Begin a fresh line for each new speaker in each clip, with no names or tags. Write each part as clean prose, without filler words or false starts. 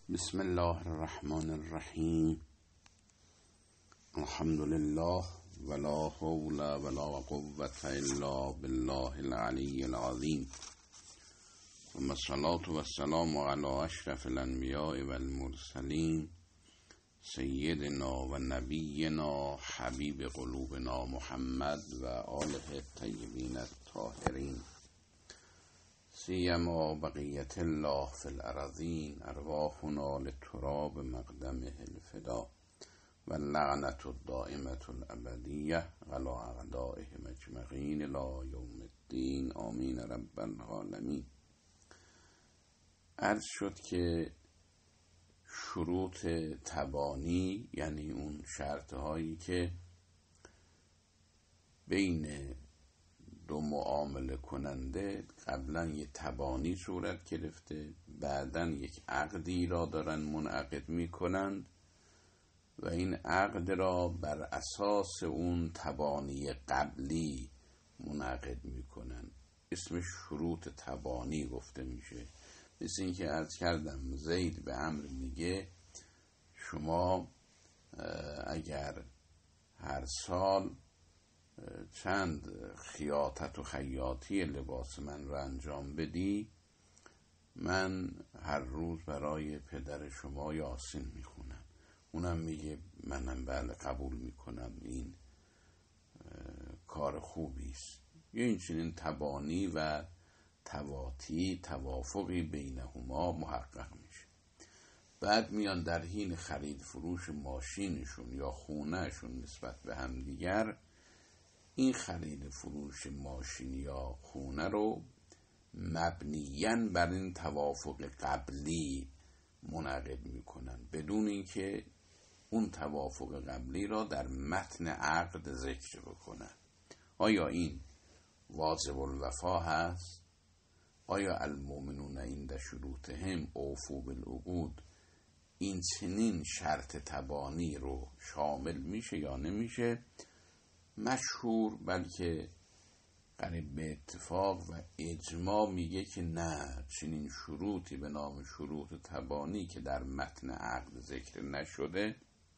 بسم الله الرحمن الرحیم. الحمد لله ولا حول ولا قوة الا بالله العلی العظیم. ثم الصلاة والسلام على اشرف الانبیاء والمرسلین سیدنا و نبینا حبیب قلوبنا محمد و آله الطیبین الطاهرین، سیما بقیت الله فی الارضین، ارواحنا لتراب مقدمه الفدا و اللعنة الدائمة الابدیه علی اعدائهم اجمعین الی یوم الدین، آمین رب العالمین. عرض شد که شروط تبانی، یعنی اون شرط هایی که بین دو معامله کننده قبلا یک تبانی صورت گرفته، بعدا یک عقدی را دارن منعقد می کنند و این عقد را بر اساس اون تبانی قبلی منعقد می کنند. اسمش شروط تبانی گفته میشه. مثل این که عرض کردم زید به عمرو میگه شما اگر هر سال چند خیاطت و خیاطی لباس من را انجام بدی، من هر روز برای پدر شما یاسین میخونم. اونم میگه منم بله قبول میکنم، این کار خوبی است. این چنین تبانی و توافقی بینهما محقق میشه. بعد میان در حین خرید فروش ماشینشون یا خونهشون نسبت به هم دیگر، این خرید فروش ماشین یا خونه رو مبنیاً بر این توافق قبلی منعقد میکنن، بدون اینکه اون توافق قبلی را در متن عقد ذکر بکنن. آیا این واجب الوفا هست؟ آیا المؤمنون عند شروطهم اوفوا بالعقود این چنین شرط تبانی رو شامل میشه یا نمیشه؟ مشهور بلکه قریب به اتفاق و اجماع میگه که نه، چنین شروطی به نام شروط تبانی که در متن عقد ذکر نشده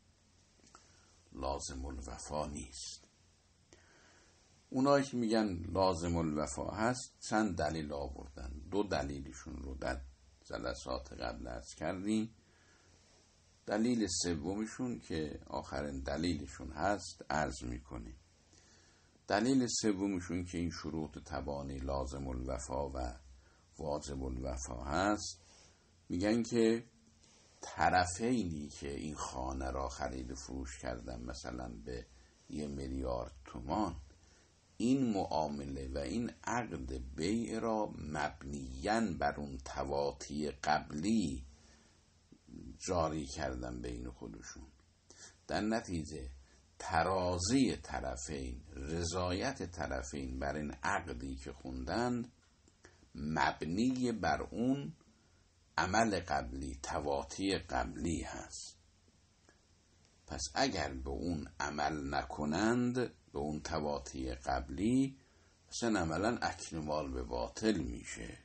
لازم الوفا نیست. اونایی که میگن لازم الوفا هست چند دلیل آوردن. دو دلیلشون رو در جلسات قبل عرض کردیم. دلیل سومشون که آخرین دلیلشون هست عرض میکنیم. دلیل سومشون که این شروط تبانی لازم الوفا و واجب الوفا هست، میگن که طرفینی که این خانه را خرید فروش کردن مثلا به 1 میلیارد تومان، این معامله و این عقد بیع را مبنیاً بر اون تواطی قبلی جاری کردن بین خودشون. در نتیجه تراضی طرفین، رضایت طرفین بر این عقدی که خوندند مبنی بر اون عمل قبلی، تواطی قبلی هست. پس اگر به اون عمل نکنند، به اون تواطی قبلی، مثلا عملا اکل مال به باطل میشه.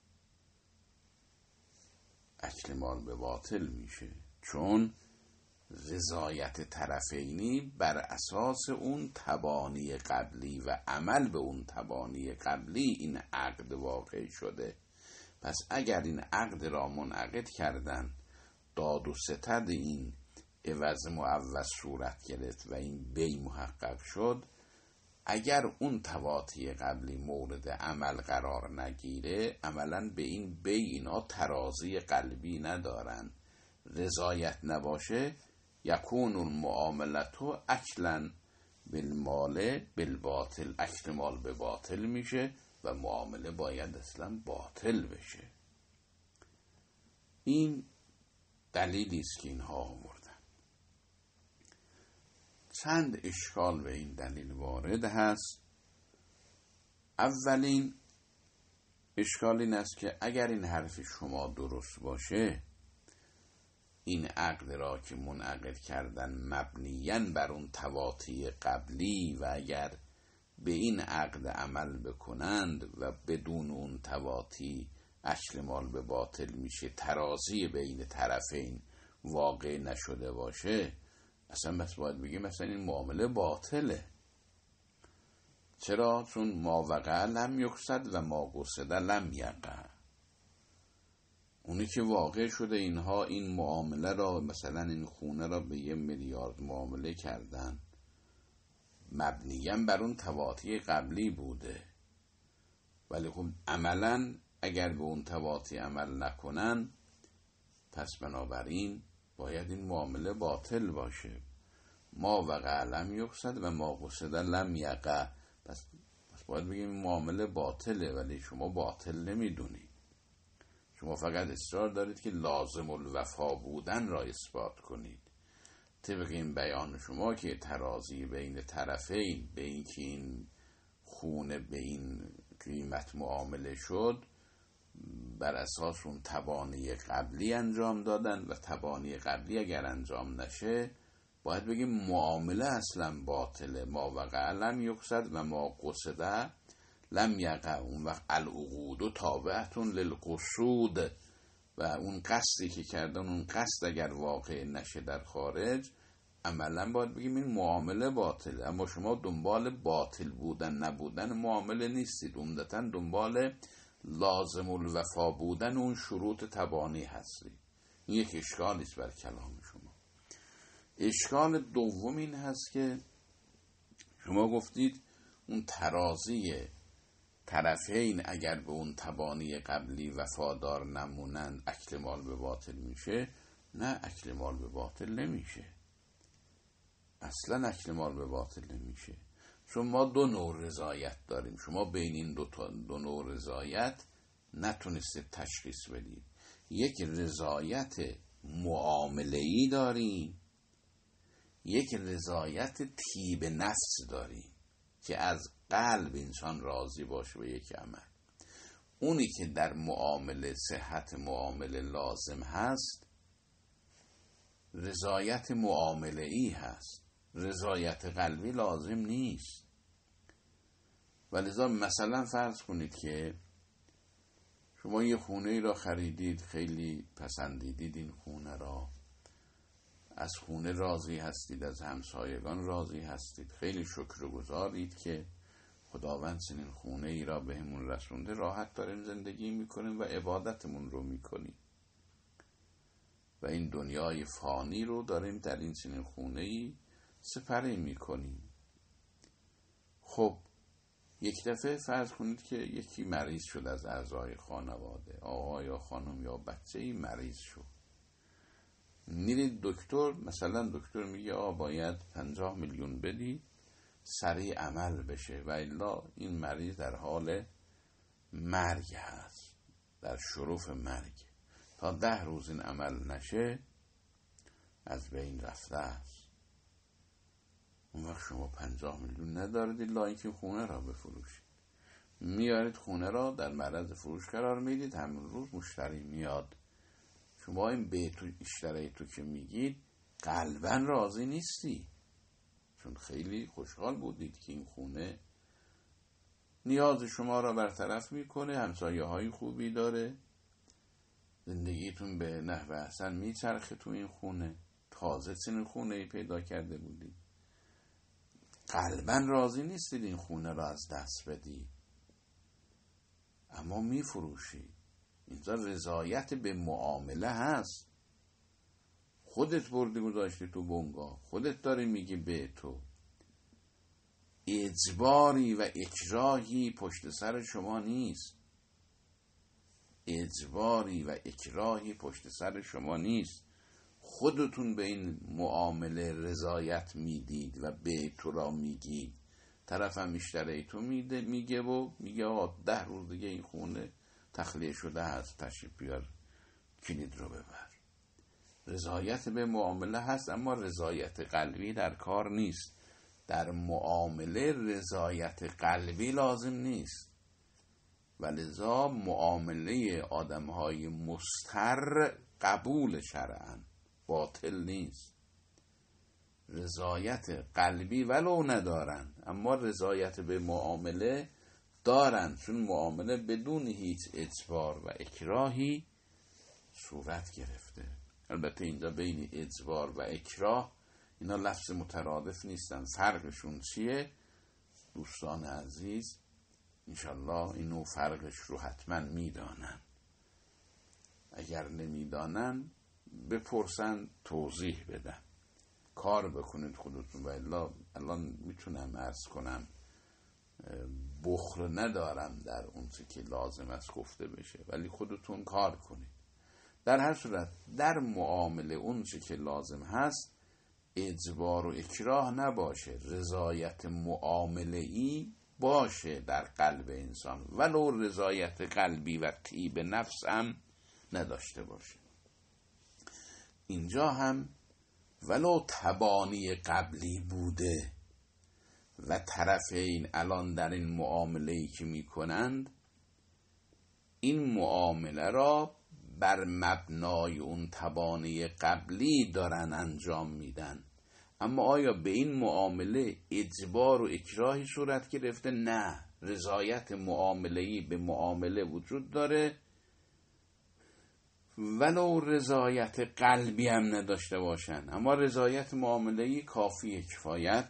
اکل مال به باطل میشه چون رضایت طرفینی بر اساس اون تبانی قبلی و عمل به اون تبانی قبلی این عقد واقع شده. پس اگر این عقد را منعقد کردن، داد و ستد این عوض معوض صورت گرفت و این بی محقق شد، اگر اون تواطی قبلی مورد عمل قرار نگیره، عملا به این بی اینا ترازی قلبی ندارن، رضایت نباشه، یکون المعاملتو اکلا بالمال بالباطل، اکل مال به باطل میشه و معامله باید اصلا باطل بشه. این دلیلی است که اینها آوردن. چند اشکال به این دلیل وارد هست. اولین اشکال این است که اگر این حرف شما درست باشه، این عقد را که منعقد کردن مبنیاً بر اون تواطی قبلی و اگر به این عقد عمل بکنند و بدون اون تواطی اکل مال به باطل میشه، ترازی بین طرفین واقع نشده باشه، اصلا بس باید بگیم مثلا این معامله باطله. چرا؟ چون ما وقع لم یقصد و ما قصد لم یقع. اونی که واقع شده اینها این معامله را، مثلا این خونه را به 1 میلیارد معامله کردن، مبنیاً بر اون تواطی قبلی بوده، ولی خب عملاً اگر به اون تواطی عمل نکنن، پس بنابراین باید این معامله باطل باشه. ما وقع لم یقصد و ما قصد لم یقع. پس باید بگیم معامله باطله، ولی شما باطل نمیدونید. شما فقط اصرار دارید که لازم الوفا بودن را اثبات کنید. طبق این بیان شما که ترازی بین طرفین، به این که این خونه به این قیمت معامله شد، بر اساس اون تبانی قبلی انجام دادن و تبانی قبلی اگر انجام نشه باید بگیم معامله اصلا باطله. ما وقع لم یقصد و ما قصد لم یقع. اون وقت العقود تابعتون للقصود، و اون قصدی که کردن، اون قصد اگر واقع نشه در خارج، عملا باید بگیم این معامله باطله. اما شما دنبال باطل بودن نبودن معامله نیستید، عمدتاً دنبال لازم الوفا بودن اون شروط تبانی هستید. این یک اشکالی است بر کلام شما. اشکال دوم این هست که شما گفتید اون ترازی طرفین اگر به اون تبانی قبلی وفادار نمونند اکل مال به باطل میشه. نه، اکل مال به باطل نمیشه، اصلا اکل مال به باطل نمیشه. چون ما 2 نوع رضایت داریم. شما بین این دو نوع رضایت نتونستید تشخیص بدید. یک رضایت معامله‌ای داریم، یک رضایت طیب نفس داریم که از قلب انسان راضی باشه به یک عمل. اونی که در معامله صحت معامله لازم هست رضایت معامله‌ای هست، رضایت قلبی لازم نیست. ولذا مثلا فرض کنید که شما یه خونه ای را خریدید، خیلی پسندیدید این خونه را، از خونه راضی هستید، از همسایگان راضی هستید، خیلی شکرگزارید که خداوند چنین خونه ای را بهمون رسونده، راحت داریم زندگی میکنیم و عبادتمون رو میکنیم و این دنیای فانی رو داریم در این چنین خونه ای سپری میکنیم. خب یک دفعه فرض کنید که یکی مریض شد از اعضای خانواده، آقا یا خانم یا بچه ای مریض شد، میرید دکتر، مثلا دکتر میگه باید 50 میلیون بدی سریع عمل بشه و الا این مریض در حال مرگ هست، در شرف مرگ، تا 10 روز این عمل نشه از بین رفته است. اون وقت شما 50 میلیون ندارید الا اینکه خونه را بفروشید. میارید خونه را در معرض فروش قرار میدید، همون روز مشتری میاد. شما این به تو اشتری تو که میگید قلباً راضی نیستی، چون خیلی خوشحال بودید که این خونه نیاز شما را برطرف میکنه، همسایه های خوبی داره، زندگیتون به نحو احسن میچرخه تو این خونه، تازه چنین خونه ای پیدا کرده بودید. قلباً راضی نیستید این خونه را از دست بدید، اما میفروشید. اینجا رضایت به معامله هست. خودت بردی گذاشتی تو بنگاه، خودت داری میگی به تو. اجباری و اکراهی پشت سر شما نیست. اجباری و اکراهی پشت سر شما نیست. خودتون به این معامله رضایت میدید و به تو را میگید. طرف هم اشتری تو میگه و میگه 10 روز دیگه این خونه تخلیه شده هست، تشریف بیار کلید رو ببر. رضایت به معامله هست، اما رضایت قلبی در کار نیست. در معامله رضایت قلبی لازم نیست، ولذا معامله آدمهای مستر قبول شرعاً، باطل نیست. رضایت قلبی ولو ندارن، اما رضایت به معامله دارن، چون معامله بدون هیچ اجبار و اکراهی صورت گرفته. البته اینجا بین اجبار و اکراه اینا لفظ مترادف نیستن. فرقشون چیه؟ دوستان عزیز انشالله اینو فرقش رو حتما میدانن، اگر نمیدانن بپرسن توضیح بدن، کار بکنید خودتون. و الا الان میتونم عرض کنم بخل ندارم در اون چه که لازم است گفته بشه، ولی خودتون کار کنید. در هر صورت در معامله اون چه که لازم هست اجبار و اکراه نباشه، رضایت معامله‌ای باشه در قلب انسان، ولو رضایت قلبی و طیب نفس هم نداشته باشه. اینجا هم ولو تبانی قبلی بوده و طرفین الان در این معامله‌ای که میکنند این معامله را بر مبنای اون تبانی قبلی دارن انجام میدن، اما آیا به این معامله اجبار و اکراهی صورت گرفته؟ نه، رضایت معامله‌ای به معامله وجود داره ولو رضایت قلبی هم نداشته باشن، اما رضایت معامله‌ای کافی کفایت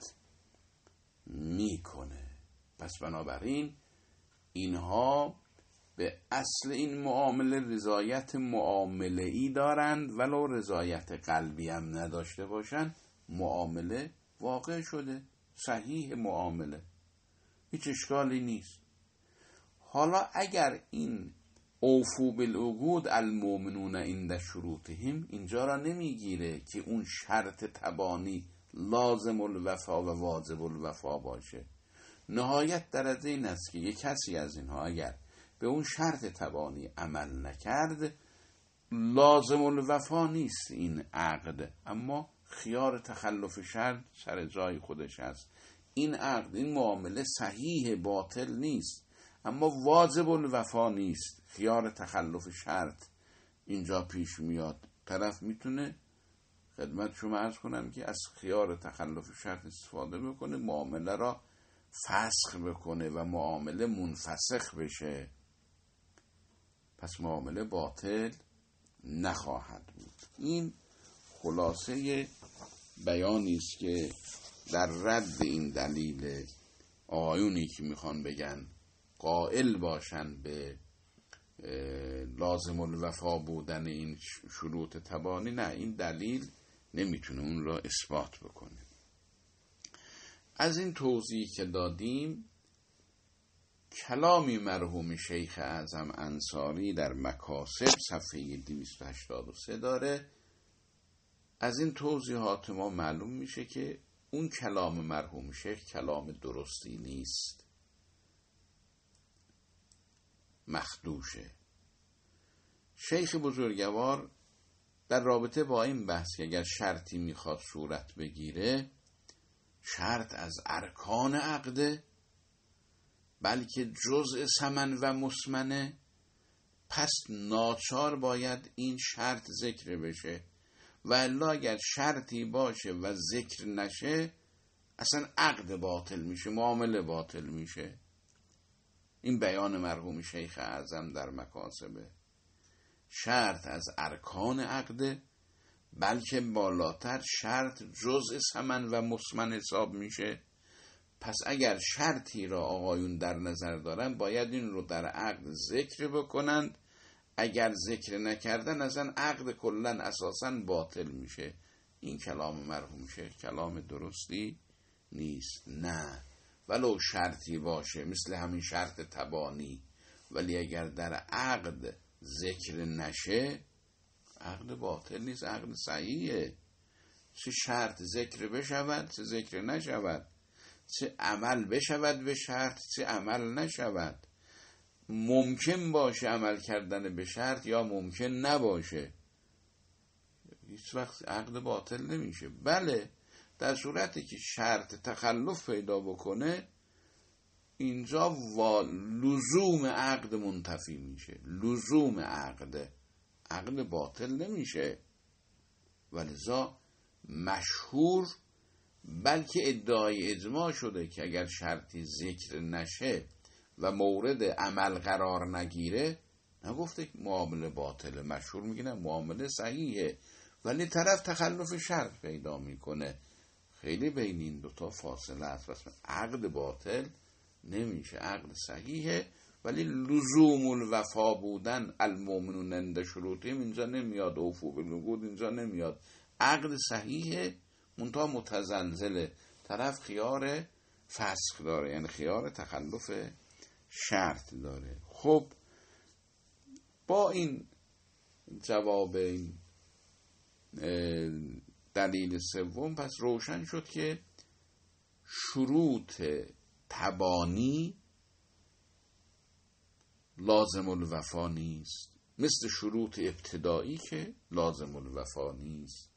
میکنه. پس بنابراین اینها به اصل این معامله رضایت معامله‌ای دارند ولو رضایت قلبی هم نداشته باشن، معامله واقع شده، صحیح معامله، هیچ اشکالی نیست. حالا اگر این اوفو بالعقود المؤمنون عند شروطهم اینجا را نمیگیره که اون شرط تبانی لازم الوفا و واجب الوفا باشه. نهایت درجه این است که یک کسی از اینها اگر به اون شرط تبانی عمل نکرد لازم الوفا نیست این عقد، اما خیار تخلف شرط سر جای خودش هست. این عقد، این معامله صحیح، باطل نیست، اما واجب الوفا نیست. خیار تخلف شرط اینجا پیش میاد. طرف میتونه خدمت شما عرض کنم که از خیار تخلف شرط استفاده بکنه، معامله را فسخ بکنه و معامله منفسخ بشه، پس معامله باطل نخواهد بود. این خلاصه بیانی است که در رد این دلیل آیونی که میخوان بگن قائل باشن به لازم الوفا بودن این شروط تبانی، نه، این دلیل نمیتونه اون را اثبات بکنه. از این توضیح که دادیم کلامی مرحوم شیخ اعظم انصاری در مکاسب صفحه 283 داره. از این توضیحات ما معلوم میشه که اون کلام مرحوم شیخ کلام درستی نیست، مخدوشه. شیخ بزرگوار در رابطه با این بحث که اگر شرطی میخواد صورت بگیره، شرط از ارکان عقده بلکه جزء ثمن و مسمنه، پس ناچار باید این شرط ذکر بشه، و الا اگر شرطی باشه و ذکر نشه اصلا عقد باطل میشه، معامله باطل میشه. این بیان مرحوم شیخ اعظم در مکاسبه. شرط از ارکان عقده بلکه بالاتر شرط جزء ثمن و مسمن حساب میشه. پس اگر شرطی را آقایون در نظر دارن باید این رو در عقد ذکر بکنند، اگر ذکر نکردن اصلا عقد کلن اساسا باطل میشه. این کلام مرحوم شیخ کلام درستی نیست. نه، ولو شرطی باشه مثل همین شرط تبانی، ولی اگر در عقد ذکر نشه عقد باطل نیست، عقد صحیحه. چه شرط ذکر بشود چه ذکر نشود، چه عمل بشود به شرط چه عمل نشود، ممکن باشه عمل کردن به شرط یا ممکن نباشه، هیچ وقت عقد باطل نمیشه. بله، در صورتی که شرط تخلف پیدا بکنه اینجا لزوم عقد منتفی میشه، لزوم عقد باطل نمیشه. ولذا مشهور بلکه ادعای اجماع شده که اگر شرطی ذکر نشه و مورد عمل قرار نگیره، نگفته معامله باطله، مشهور میگن معامله صحیحه، ولی طرف تخلف شرط پیدا میکنه. خیلی بین این دوتا فاصله است. پس عقد باطل نمیشه، عقد صحیحه، ولی لزوم الوفا بودن المؤمنون عند شروطهم اینجا نمیاد، اوفوا بالعقود اینجا نمیاد. عقد صحیحه منتها متزلزله، طرف خیار فسخ داره، یعنی خیار تخلف شرط داره. خب با این جواب این دلیل سوم پس روشن شد که شروط تبانی لازم الوفا نیست، مثل شروط ابتدایی که لازم الوفا نیست.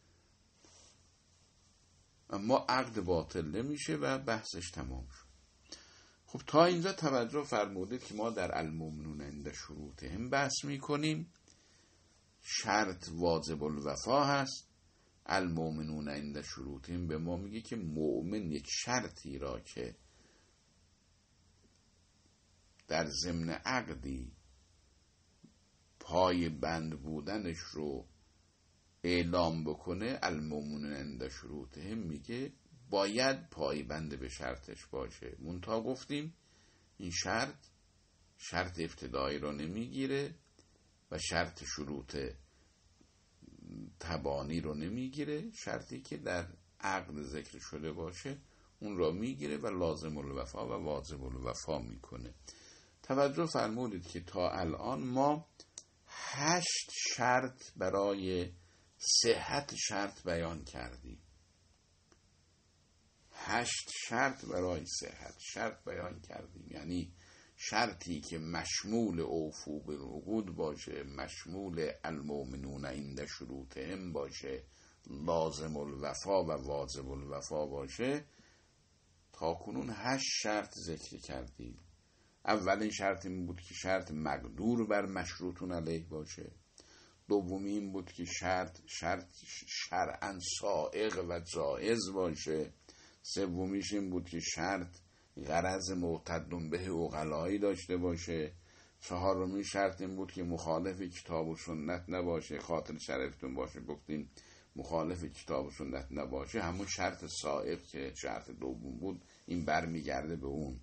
اما عقد باطل نمیشه و بحثش تمام شد. خب تا اینجا توجه فرمودید که ما در المؤمنون عند شروطهم بحث میکنیم. شرط واجب الوفا هست. المؤمنون عند شروطهم به ما میگه که مؤمن یک شرطی را که در ضمن عقدی پای بند بودنش رو اعلام بکنه، المؤمنون عند شروطهم میگه باید پای بند به شرطش باشه. منتها گفتیم این شرط ابتدایی رو نمیگیره و شرط شروط تبانی رو نمیگیره. شرطی که در عقد ذکر شده باشه اون رو میگیره و لازم الوفا و واجب الوفا میکنه. توجه فرمودید که تا الان ما 8 شرط برای صحت شرط بیان کردیم. 8 شرط برای صحت شرط بیان کردیم، یعنی شرطی که مشمول اوفوا بالعقود باشه، مشمول المؤمنون عند شروطهم باشه، لازم الوفا و واجب الوفا باشه. تا کنون 8 شرط ذکر کردیم. اولین شرط این بود که شرط مقدور بر مشروطون علیه باشه. دومی این بود که شرط شرعاً سائغ و جائز باشه. سومیش این بود که شرط غرض معتد به عقلایی داشته باشه. چهارمی شرط این بود که مخالف کتاب و سنت نباشه. خاطر شرفتون باشه گفتیم مخالف کتاب و سنت نباشه، همون شرط سائغ که شرط دوم بود این برمیگرده به اون.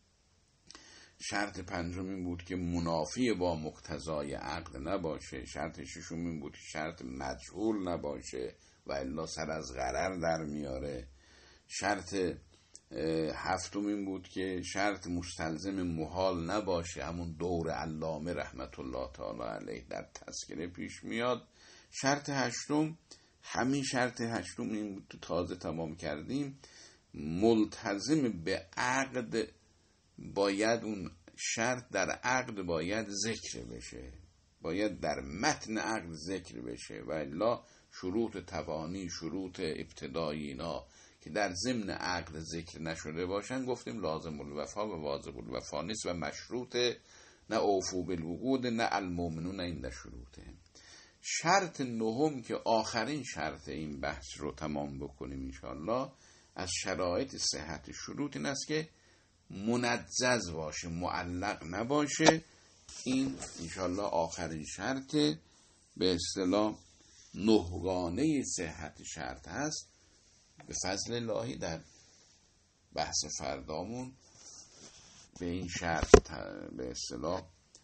شرط پنجم این بود که منافی با مقتضای عقد نباشه. شرط ششم این بود که شرط مجهول نباشه و الا سر از غرر در میاره. شرط هفتم این بود که شرط مستلزم محال نباشه، همون دور علامه رحمت الله تعالی علیه در تذکره پیش میاد. شرط هشتم، همین شرط هشتم این بود تازه تمام کردیم، ملتزم به عقد باید اون شرط در عقد باید ذکر بشه، باید در متن عقد ذکر بشه و الا شروط تبانی، شروط ابتدایی اینا که در ضمن عقد ذکر نشده باشن گفتیم لازم الوفا و واجب الوفا نیست و مشروط نه اوفوا بالعقود نه المؤمنون عند شروطهم. شرط نهم که آخرین شرط این بحث رو تمام بکنیم انشاءالله از شرایط صحت شروط این است که منجز باشه، معلق نباشه. این انشاءالله آخرین شرط به اصطلاح نهگانه صحت شرط هست. به فضل الهی در بحث فردامون به این شرط به اصطلاح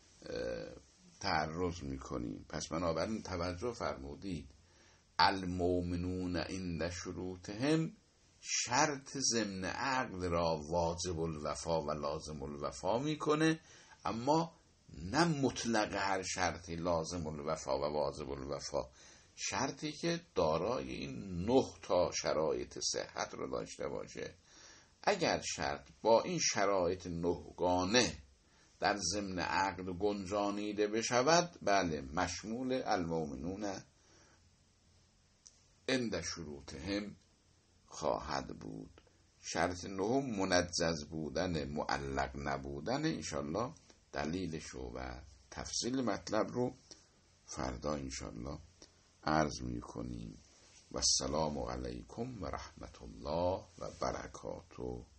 تعرض میکنیم. پس بنابراین توجه فرمودید المؤمنون عند شروطهم شرط ضمن عقد را واجب الوفا و لازم الوفا میکنه، اما نه مطلق هر شرطی لازم الوفا و واجب الوفا، شرطی که دارای این 9 تا شرایط صحت رو داشته باشه. اگر شرط با این شرایط 9 گانه در ضمن عقد گنجانیده بشود، بله مشمول المؤمنون عند شروطهم خواهد بود. شرط نهم منجز بودن، معلق نبودن. انشالله دلیلشو و تفصیل مطلب رو فردا انشالله عرض میکنیم. و السلام علیکم و رحمت الله و برکاته.